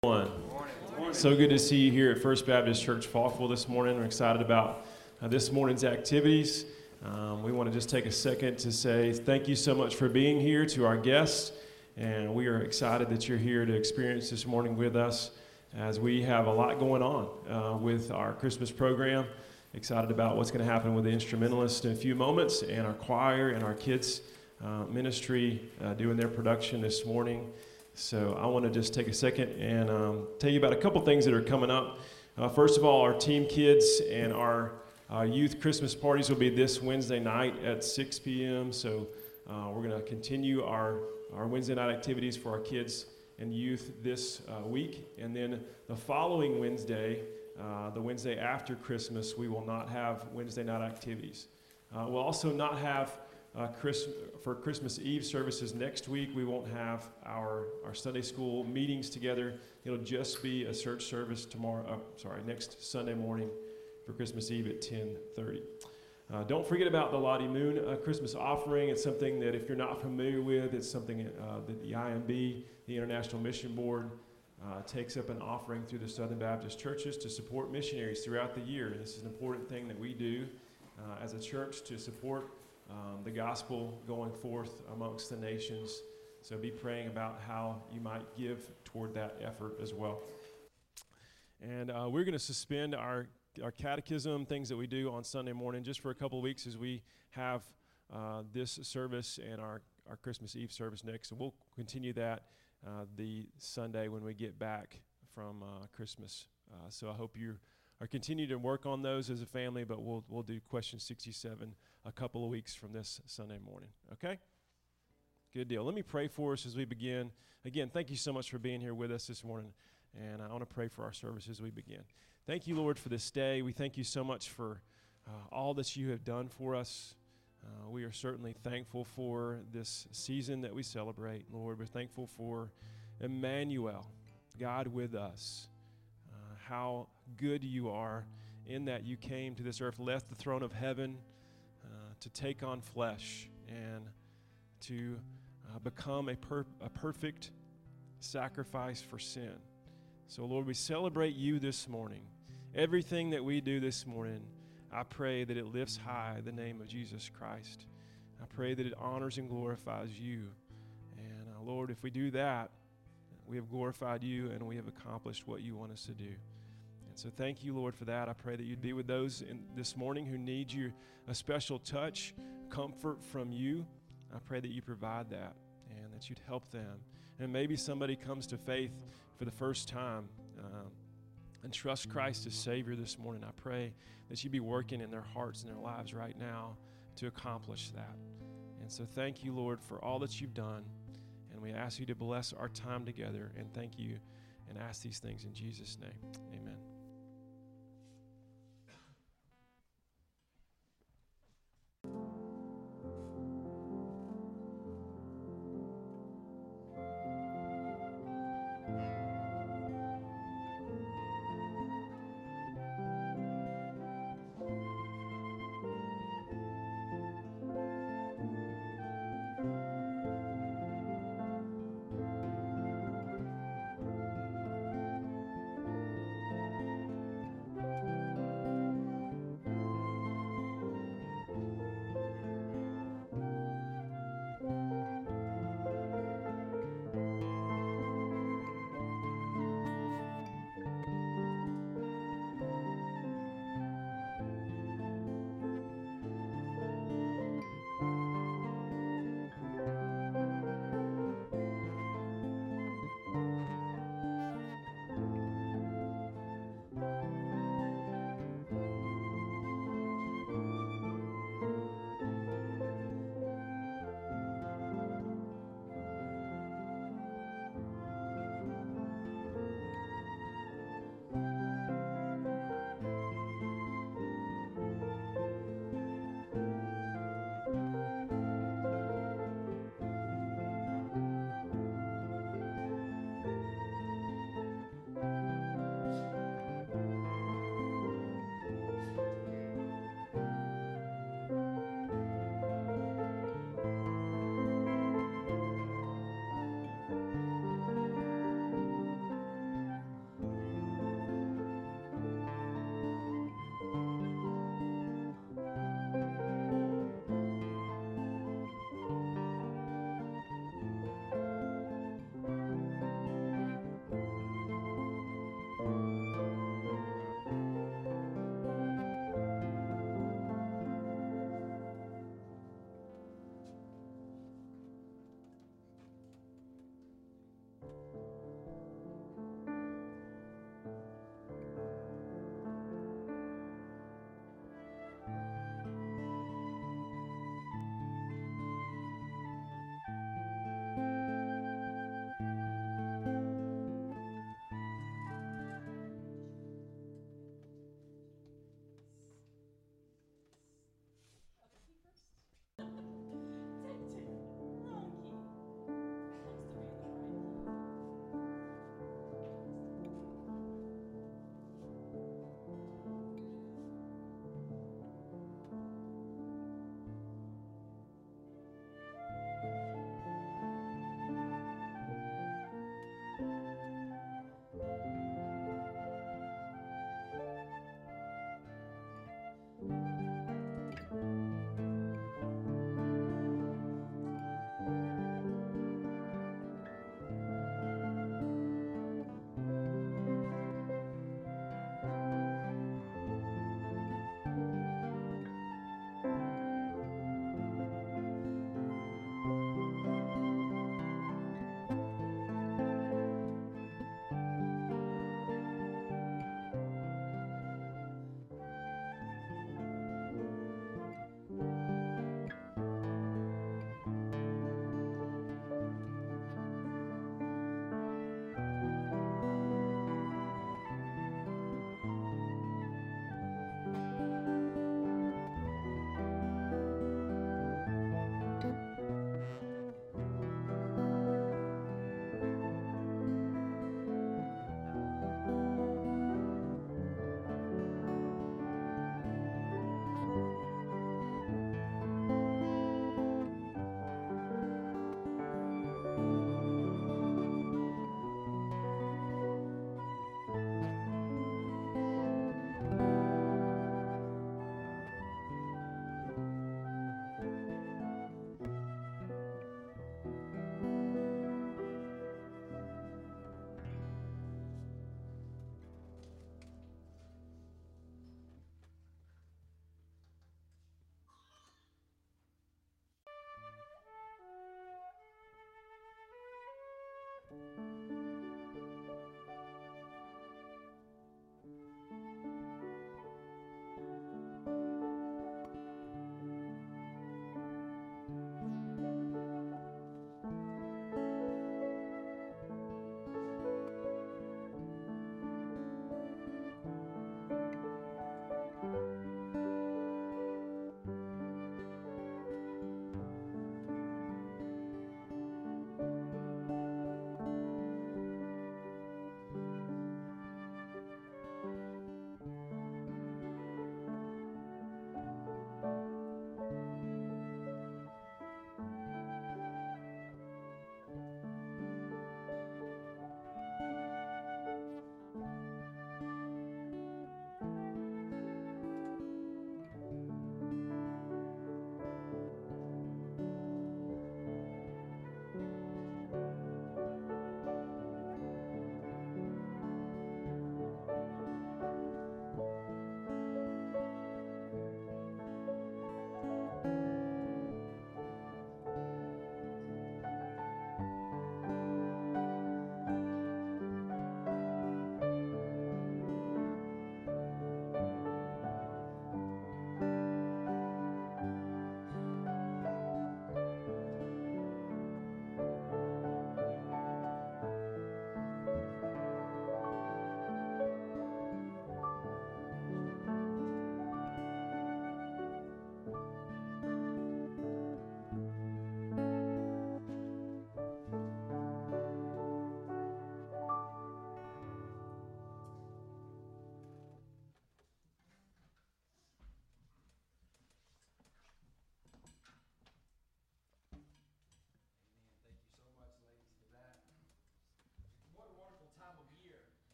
Morning. So good to see you here at First Baptist Church Falkville this morning. We're excited about this morning's activities. We want to just take a second to say thank you so much for being here to our guests, and we are excited that you're here to experience this morning with us as we have a lot going on with our Christmas program. Excited about what's going to happen with the instrumentalists in a few moments, and our choir and our kids ministry doing their production this morning. So I want to just take a second and tell you about a couple things that are coming up. First of all, our team kids and our youth Christmas parties will be this Wednesday night at 6 p.m. So we're going to continue our Wednesday night activities for our kids and youth this week. And then the following Wednesday, the Wednesday after Christmas, we will not have Wednesday night activities. We'll also not have for Christmas Eve services next week. We won't have our Sunday school meetings together. It'll just be a church service next Sunday morning for Christmas Eve at 10:30. Don't forget about the Lottie Moon Christmas offering. It's something that if you're not familiar with, it's something that the IMB, the International Mission Board, takes up an offering through the Southern Baptist churches to support missionaries throughout the year. This is an important thing that we do as a church to support the gospel going forth amongst the nations. So be praying about how you might give toward that effort as well. And we're going to suspend our catechism, things that we do on Sunday morning, just for a couple of weeks as we have this service and our Christmas Eve service next. So we'll continue that the Sunday when we get back from Christmas. So I hope you are continuing to work on those as a family, but we'll do question 67 a couple of weeks from this Sunday morning. Okay? Good deal. Let me pray for us as we begin. Again, thank you so much for being here with us this morning, and I want to pray for our service as we begin. Thank you, Lord, for this day. We thank you so much for all that you have done for us. We are certainly thankful for this season that we celebrate, Lord. We're thankful for Emmanuel, God with us. How good you are in that you came to this earth, left the throne of heaven to take on flesh and to become a perfect sacrifice for sin. So, Lord, we celebrate you this morning. Everything that we do this morning, I pray that it lifts high the name of Jesus Christ. I pray that it honors and glorifies you. And, Lord, if we do that, we have glorified you and we have accomplished what you want us to do. And so thank you, Lord, for that. I pray that you'd be with those this morning who need you, a special touch, comfort from you. I pray that you provide that and that you'd help them. And maybe somebody comes to faith for the first time and trust Christ as Savior this morning. I pray that you'd be working in their hearts and their lives right now to accomplish that. And so thank you, Lord, for all that you've done. And we ask you to bless our time together. And thank you and ask these things in Jesus' name. Amen.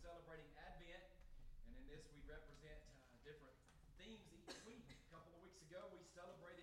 celebrating Advent, and in this we represent different themes each week. A couple of weeks ago we celebrated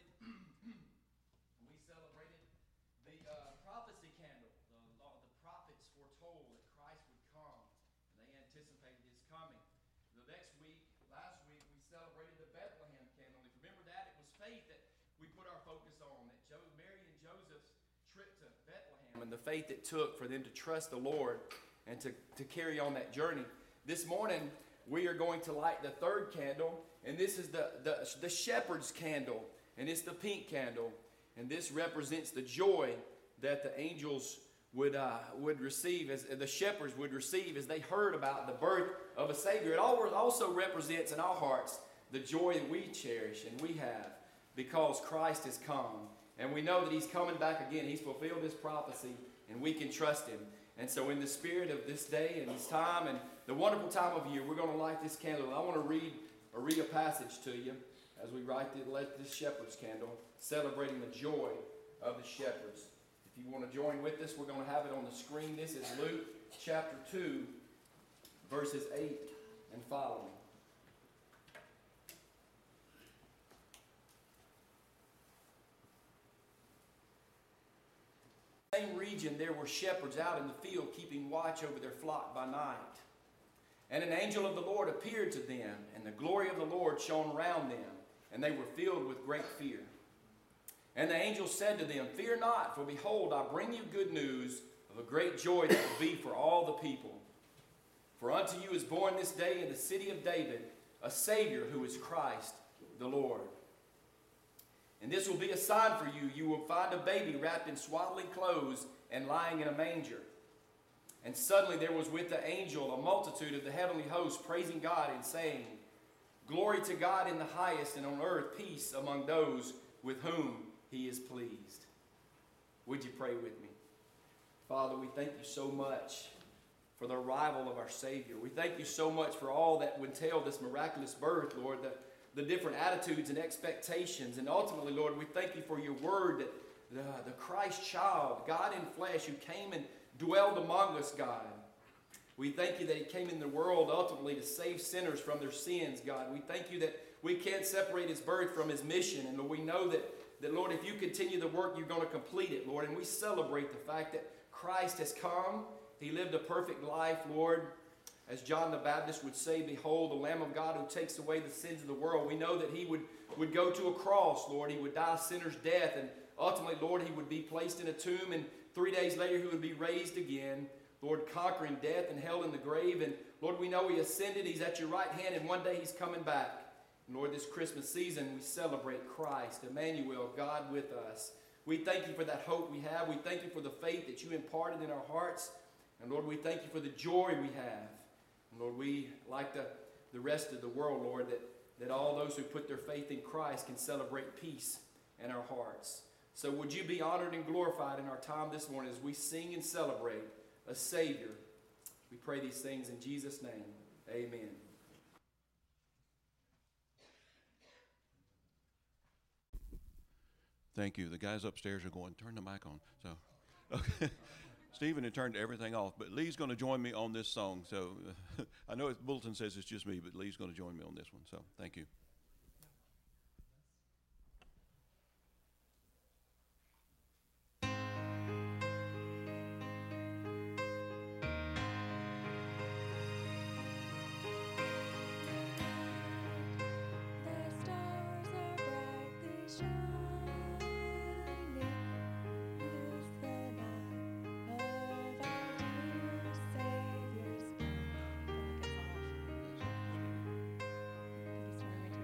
the prophecy candle. The prophets foretold that Christ would come, and they anticipated his coming. Last week we celebrated the Bethlehem candle. If you remember that, it was faith that we put our focus on, that Mary and Joseph's trip to Bethlehem and the faith it took for them to trust the Lord and to carry on that journey. This morning we are going to light the third candle, and this is the shepherd's candle, and it's the pink candle, and this represents the joy that the angels would receive, as the shepherds would receive as they heard about the birth of a Savior. It also represents in our hearts the joy that we cherish and we have because Christ has come. And we know that he's coming back again. He's fulfilled his prophecy, and we can trust him. And so in the spirit of this day and this time and the wonderful time of year, we're going to light this candle. And I want to read a passage to you as we light this shepherd's candle, celebrating the joy of the shepherds. If you want to join with us, we're going to have it on the screen. This is Luke chapter 2, verses 8 and following. In the same region there were shepherds out in the field keeping watch over their flock by night. And an angel of the Lord appeared to them, and the glory of the Lord shone around them, and they were filled with great fear. And the angel said to them, "Fear not, for behold, I bring you good news of a great joy that will be for all the people. For unto you is born this day in the city of David a Savior, who is Christ the Lord. And this will be a sign for you. You will find a baby wrapped in swaddling clothes and lying in a manger." And suddenly there was with the angel a multitude of the heavenly host, praising God and saying, "Glory to God in the highest, and on earth peace among those with whom he is pleased." Would you pray with me? Father, we thank you so much for the arrival of our Savior. We thank you so much for all that would entail this miraculous birth, Lord, the different attitudes and expectations. And ultimately, Lord, we thank you for your word, that the Christ child, God in flesh, who came and dwelled among us, God. We thank you that he came in the world ultimately to save sinners from their sins, God. We thank you that we can't separate his birth from his mission. And we know that Lord, if you continue the work, you're going to complete it, Lord. And we celebrate the fact that Christ has come. He lived a perfect life, Lord. As John the Baptist would say, "Behold, the Lamb of God who takes away the sins of the world." We know that he would go to a cross, Lord. He would die a sinner's death. And ultimately, Lord, he would be placed in a tomb. And 3 days later, he would be raised again, Lord, conquering death and hell and the grave. And Lord, we know he ascended. He's at your right hand. And one day he's coming back. And Lord, this Christmas season, we celebrate Christ, Emmanuel, God with us. We thank you for that hope we have. We thank you for the faith that you imparted in our hearts. And Lord, we thank you for the joy we have. And Lord, we, like the rest of the world, Lord, that all those who put their faith in Christ can celebrate peace in our hearts. So would you be honored and glorified in our time this morning as we sing and celebrate a Savior. We pray these things in Jesus' name. Amen. Thank you. The guys upstairs are going, "Turn the mic on." So, okay. Stephen had turned everything off, but Lee's going to join me on this song. So I know the bulletin says it's just me, but Lee's going to join me on this one. So thank you. Savior's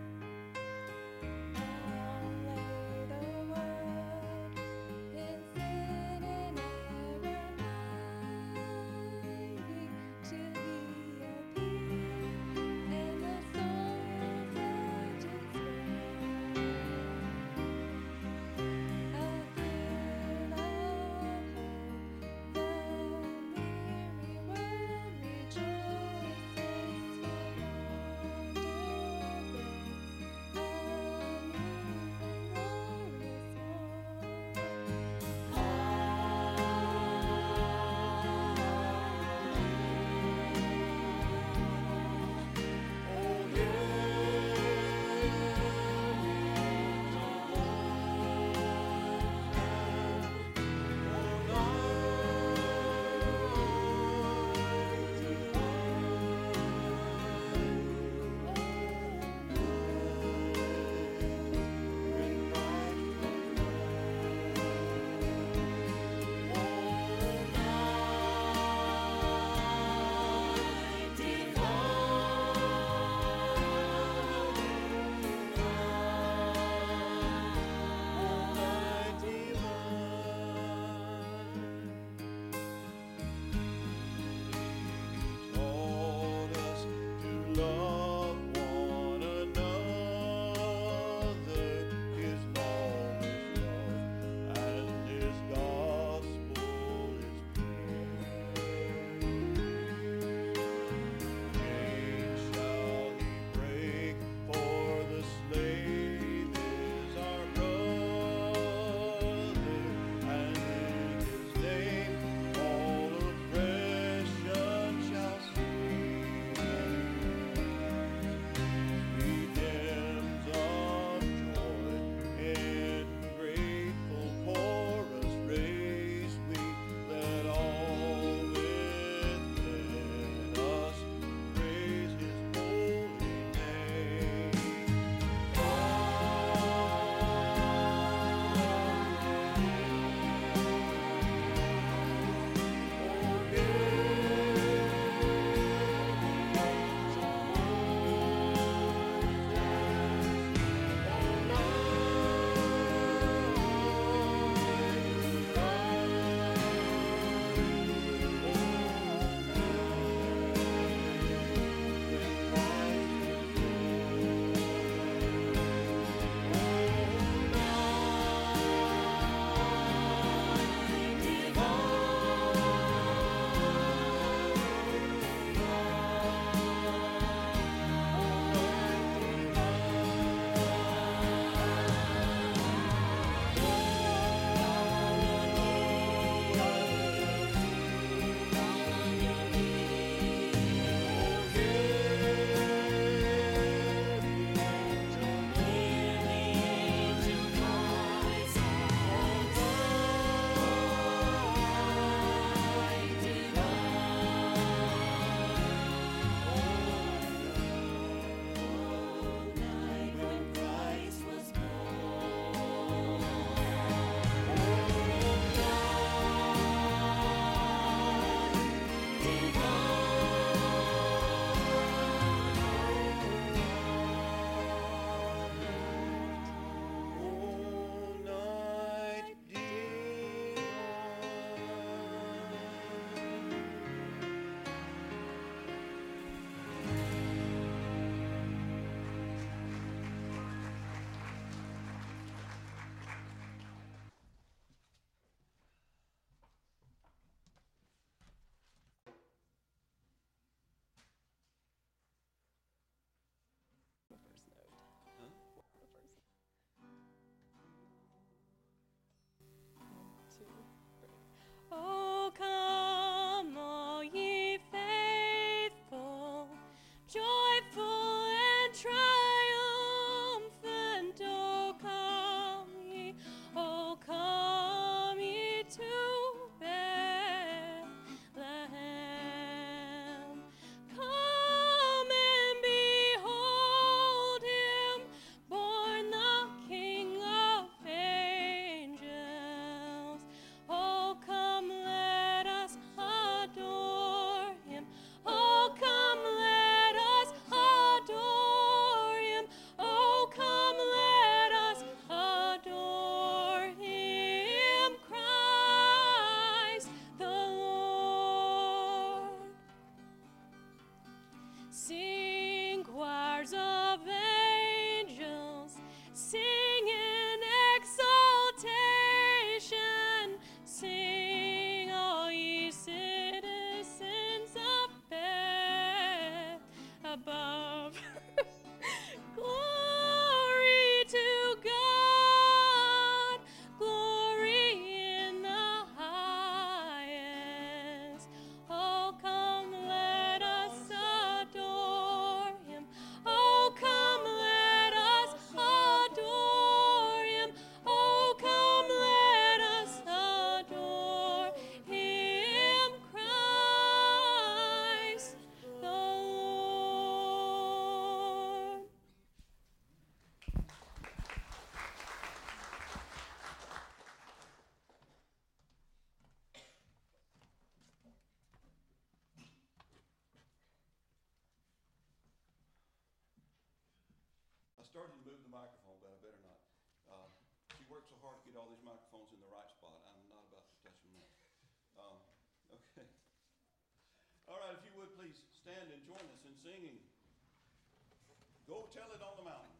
started to move the microphone, but I better not. She worked so hard to get all these microphones in the right spot. I'm not about to touch them now. Okay. All right, if you would please stand and join us in singing Go Tell It on the Mountain.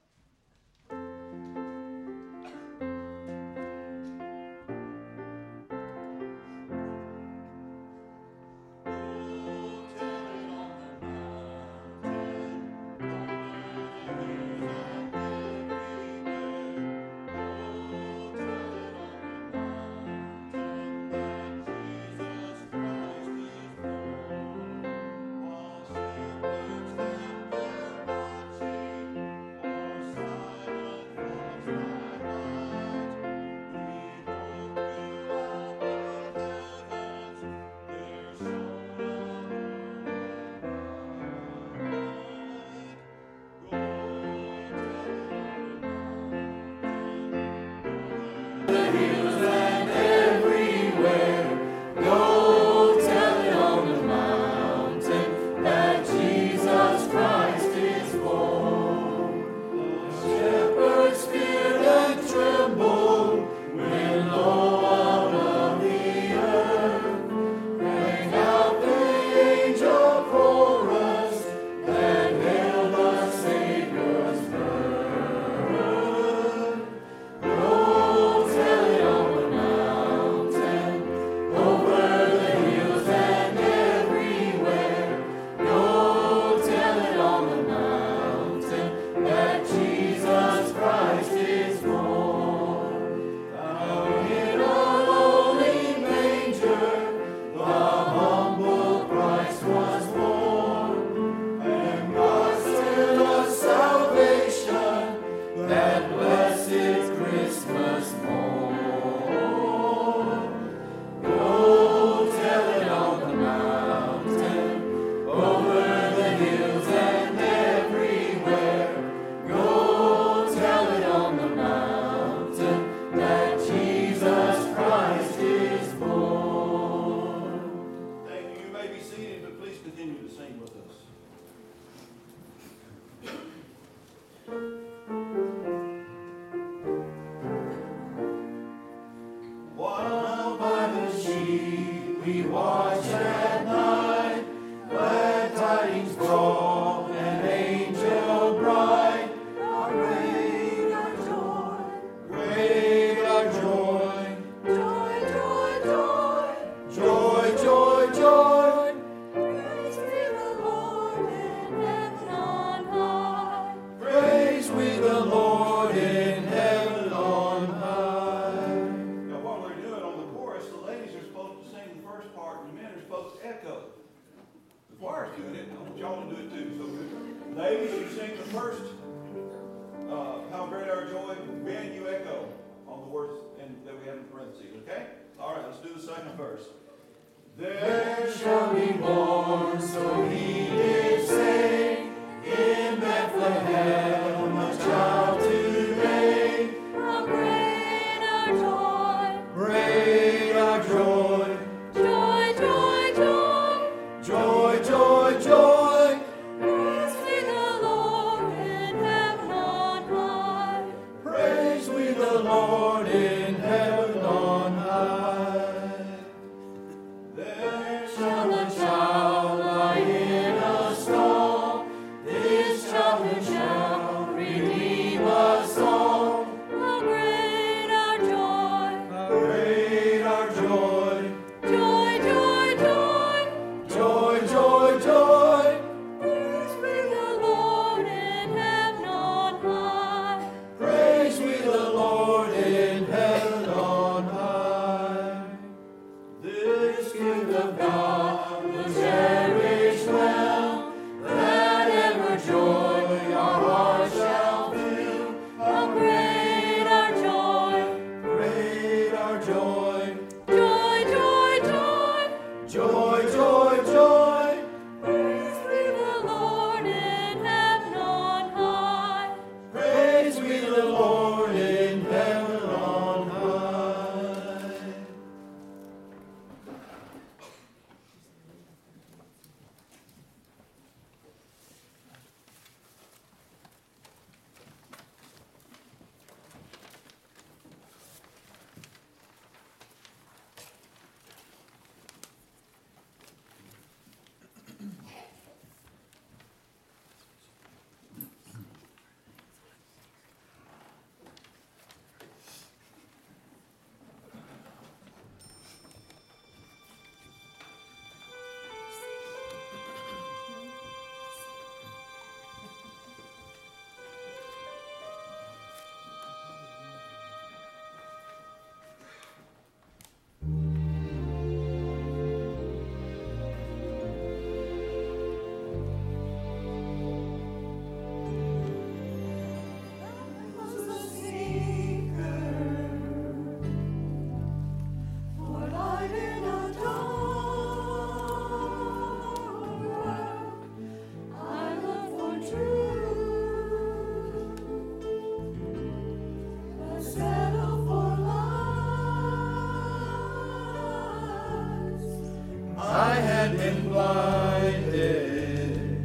I had been blinded,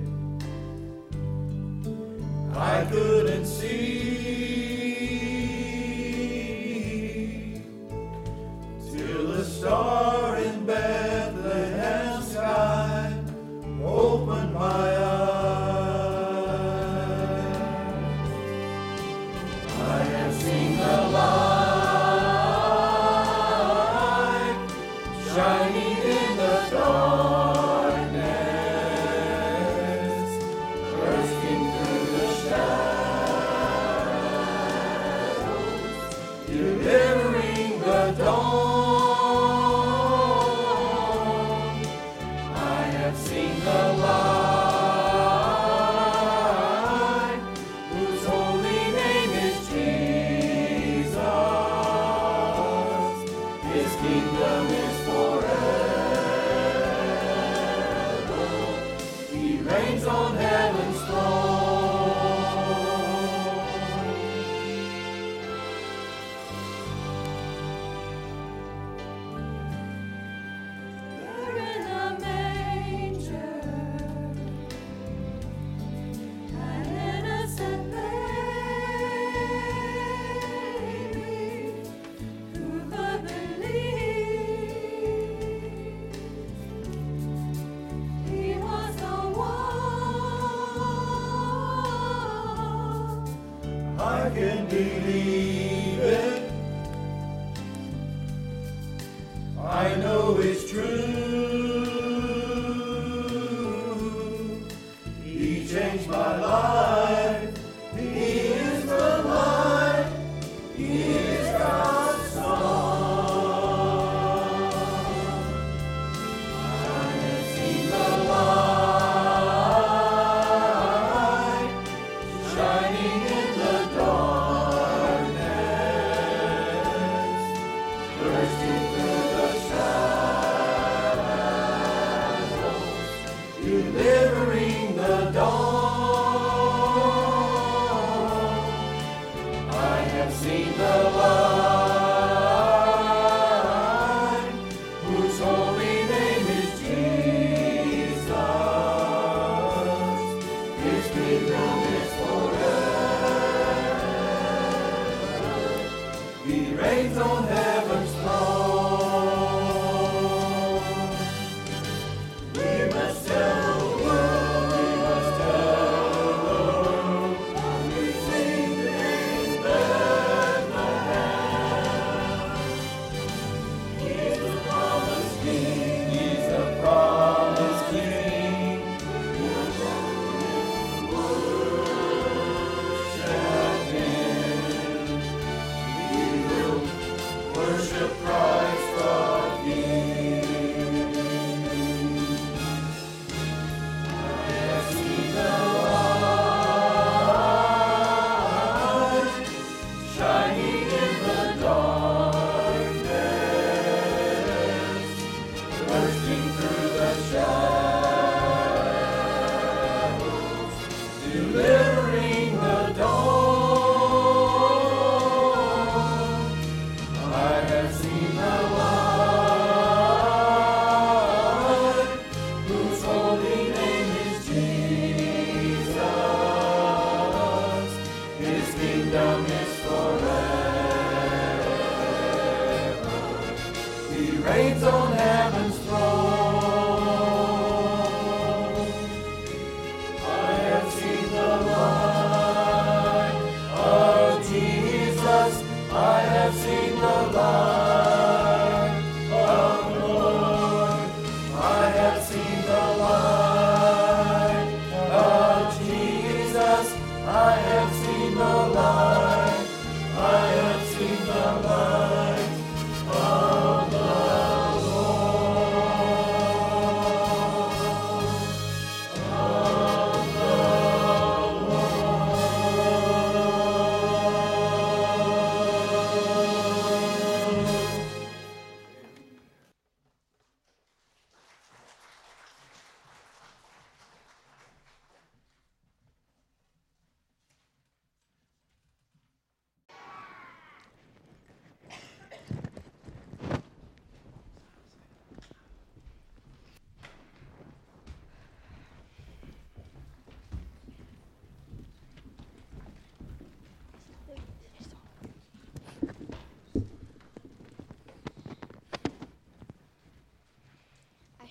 I couldn't see, till a star in Bethlehem sky opened my eyes. I have seen the light shining in the darkness, bursting through the shadows, delivering the dawn. I have seen the light, whose holy name is Jesus. His kingdom is forever. He reigns on heaven's throne. There in a manger, an innocent baby, who could believe he was the one? I can believe it. I know it's true. He changed my life. He is the light. He is God's Son. I have seen the light shining in the darkness, bursting through the shadows,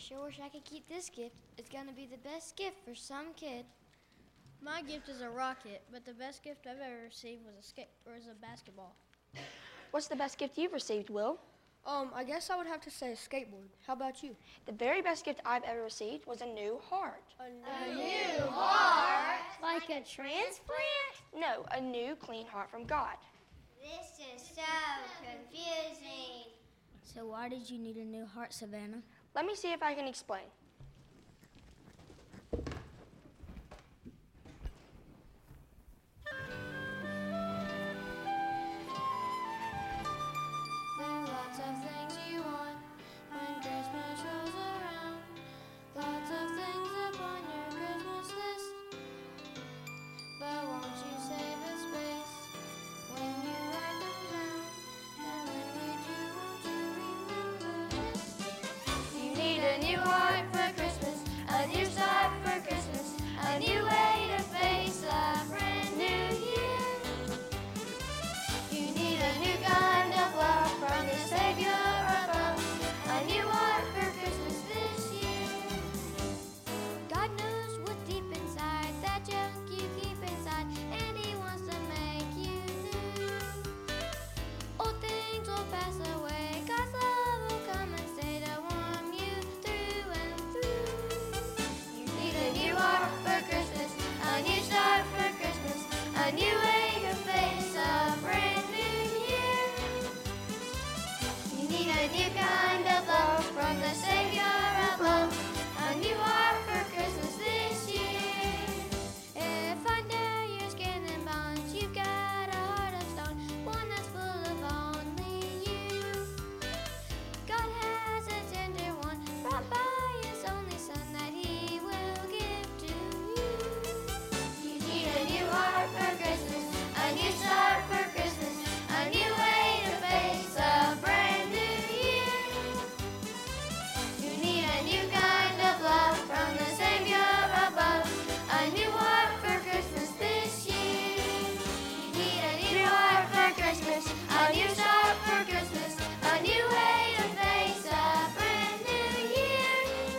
sure wish I could keep this gift. It's going to be the best gift for some kid. My gift is a rocket, but the best gift I've ever received was a basketball. What's the best gift you've received, Will? I guess I would have to say a skateboard. How about you? The very best gift I've ever received was a new heart. A new heart? Like a transplant? No, a new clean heart from God. This is so confusing. So why did you need a new heart, Savannah? Let me see if I can explain. There are lots of things you want when Christmas rolls around. Lots of things upon your Christmas list. But won't you save a space when you write them down? And when you do, won't you remember this? You need a new heart for Christmas, a new start for Christmas, a new way to face a brand new year. You need a new kind of love from the Savior above, a new heart for Christmas this year. God knows what's deep inside, that junk you keep inside, and He wants to make you new. Old things will pass away, God's love will come and stay to warm you through and through. You need a new heart for Christmas, a new start for Christmas, a new way to face a brand new year. You need a new kind of love from the Savior above, a new heart for Christmas this year. If under your skin and bones you've got a heart of stone, one that's full of only you, God has a tender one brought by His only Son that He will give to you. You need a new heart for Christmas, a new start for Christmas, a new way to face a brand new year. You need a new kind of love from the Savior above, a new heart for Christmas this year. You need a new heart for Christmas, a new start for Christmas, a new way to face a brand new year.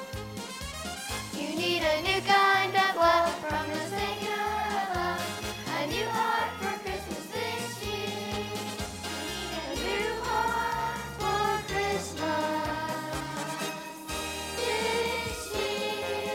You need a new kind of love from the Savior above, a new heart for Christmas this year. You need a new heart for Christmas this year.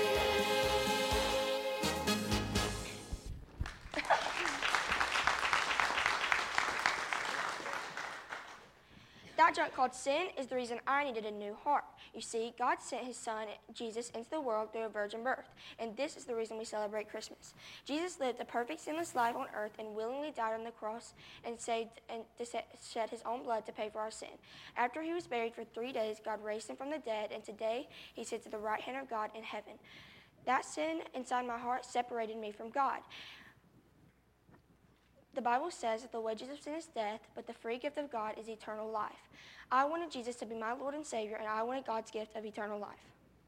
That junk called sin is the reason I needed a new heart. You see, God sent His Son, Jesus, into the world through a virgin birth, and this is the reason we celebrate Christmas. Jesus lived a perfect, sinless life on earth and willingly died on the cross and shed His own blood to pay for our sin. After He was buried for 3 days, God raised Him from the dead, and today He sits at the right hand of God in heaven. That sin inside my heart separated me from God. The Bible says that the wages of sin is death, but the free gift of God is eternal life. I wanted Jesus to be my Lord and Savior, and I wanted God's gift of eternal life.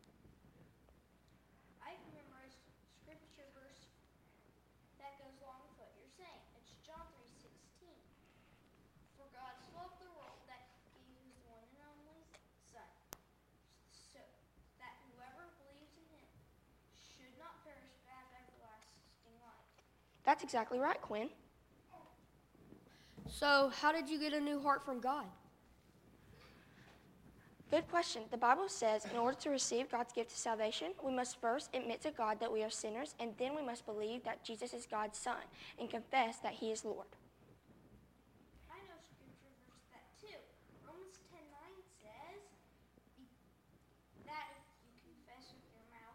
I've memorized scripture verse that goes along with what you're saying. It's John 3:16. For God so loved the world that He gave His one and only Son, so that whoever believes in Him should not perish but have everlasting life. That's exactly right, Quinn. So, how did you get a new heart from God? Good question. The Bible says in order to receive God's gift of salvation, we must first admit to God that we are sinners, and then we must believe that Jesus is God's Son and confess that He is Lord. I know scripture verse that too. Romans 10:9 says that if you confess with your mouth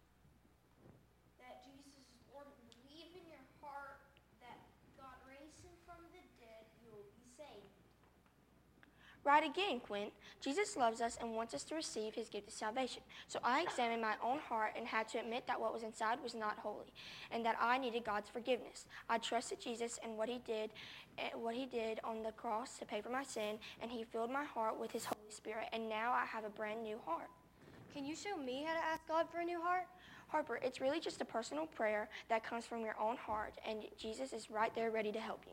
that Jesus is Lord and believe in your heart that God raised Him from the dead, you will be saved. Right again, Quinn. Jesus loves us and wants us to receive His gift of salvation. So I examined my own heart and had to admit that what was inside was not holy and that I needed God's forgiveness. I trusted Jesus and what He did on the cross to pay for my sin, and He filled my heart with His Holy Spirit, and now I have a brand new heart. Can you show me how to ask God for a new heart? Harper, it's really just a personal prayer that comes from your own heart, and Jesus is right there ready to help you.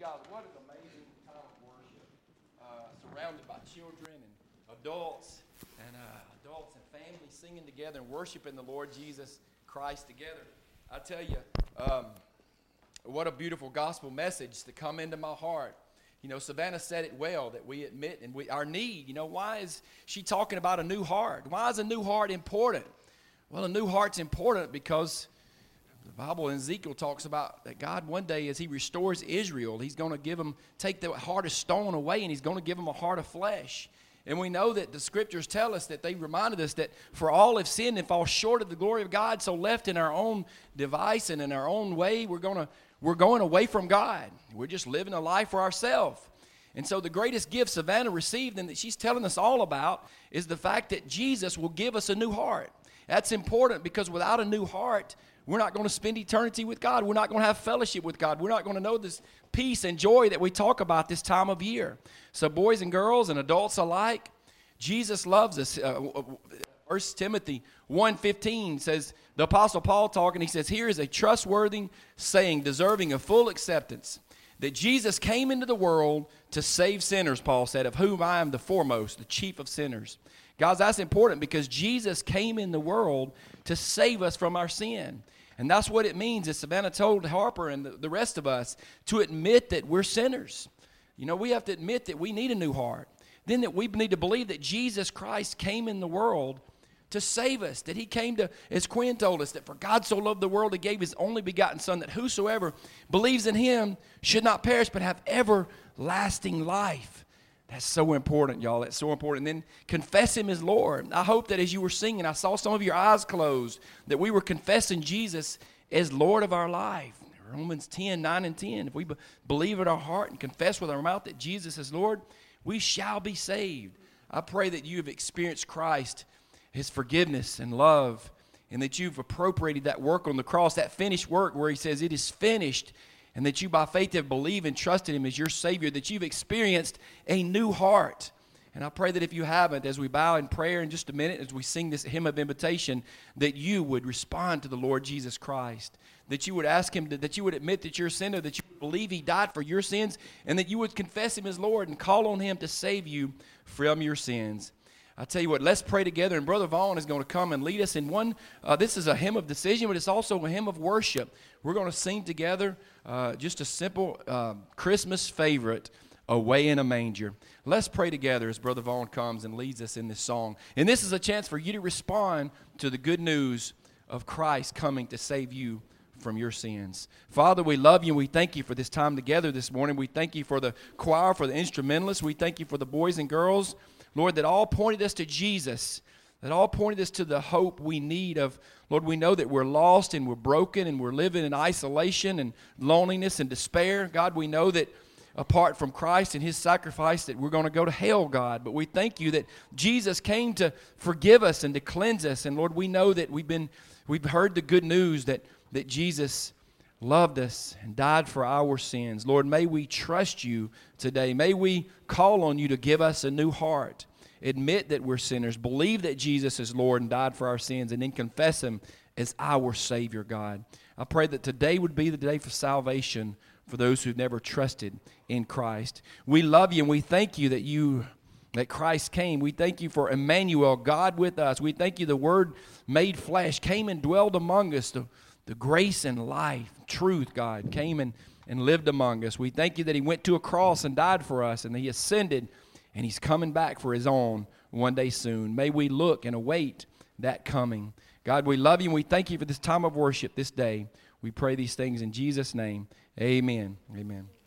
guys, what an amazing time of worship. Surrounded by children and adults and families singing together and worshiping the Lord Jesus Christ together. I tell you, what a beautiful gospel message to come into my heart. You know, Savannah said it well, that we admit and our need. You know, why is she talking about a new heart? Why is a new heart important? Well, a new heart's important because the Bible in Ezekiel talks about that God one day, as he restores Israel, he's going to take the heart of stone away, and he's going to give them a heart of flesh. And we know that the scriptures tell us that they reminded us that for all have sinned and fall short of the glory of God, so left in our own device and in our own way, we're going away from God. We're just living a life for ourselves. And so the greatest gift Savannah received and that she's telling us all about is the fact that Jesus will give us a new heart. That's important because without a new heart, we're not going to spend eternity with God. We're not going to have fellowship with God. We're not going to know this peace and joy that we talk about this time of year. So boys and girls and adults alike, Jesus loves us. 1 Timothy 1:15 says, the Apostle Paul talking, he says, here is a trustworthy saying deserving of full acceptance, that Jesus came into the world to save sinners, Paul said, of whom I am the foremost, the chief of sinners. Guys, that's important because Jesus came in the world to save us from our sin. And that's what it means, as Savannah told Harper and the rest of us, to admit that we're sinners. You know, we have to admit that we need a new heart. Then that we need to believe that Jesus Christ came in the world to save us, that he came to, as Quinn told us, that for God so loved the world, he gave his only begotten Son, that whosoever believes in him should not perish but have everlasting life. That's so important, y'all. That's so important. And then confess him as Lord. I hope that as you were singing, I saw some of your eyes closed, that we were confessing Jesus as Lord of our life. Romans 10:9-10. If we believe in our heart and confess with our mouth that Jesus is Lord, we shall be saved. I pray that you have experienced Christ, his forgiveness and love, and that you've appropriated that work on the cross, that finished work where he says it is finished, and that you by faith have believed and trusted him as your Savior, that you've experienced a new heart. And I pray that if you haven't, as we bow in prayer in just a minute, as we sing this hymn of invitation, that you would respond to the Lord Jesus Christ, that you would ask him, that you would admit that you're a sinner, that you would believe he died for your sins, and that you would confess him as Lord and call on him to save you from your sins. I tell you what, let's pray together, and Brother Vaughn is going to come and lead us in one. This is a hymn of decision, but it's also a hymn of worship. We're going to sing together just a simple Christmas favorite, Away in a Manger. Let's pray together as Brother Vaughn comes and leads us in this song. And this is a chance for you to respond to the good news of Christ coming to save you from your sins. Father, we love you and we thank you for this time together this morning. We thank you for the choir, for the instrumentalists. We thank you for the boys and girls, Lord, that all pointed us to Jesus, that all pointed us to the hope we need of. Lord, we know that we're lost and we're broken and we're living in isolation and loneliness and despair. God, we know that apart from Christ and his sacrifice that we're going to go to hell, God. But we thank you that Jesus came to forgive us and to cleanse us. And Lord, we know that we've heard the good news that Jesus loved us and died for our sins. Lord, may we trust you today. May we call on you to give us a new heart. Admit that we're sinners. Believe that Jesus is Lord and died for our sins, and then confess him as our Savior, God. I pray that today would be the day for salvation for those who've never trusted in Christ. We love you and we thank you that Christ came. We thank you for Emmanuel, God with us. We thank you the Word made flesh, came and dwelled among us. The grace and life, truth, God, came and lived among us. We thank you that he went to a cross and died for us, and that he ascended, and he's coming back for his own one day soon. May we look and await that coming. God, we love you, and we thank you for this time of worship this day. We pray these things in Jesus' name. Amen. Amen.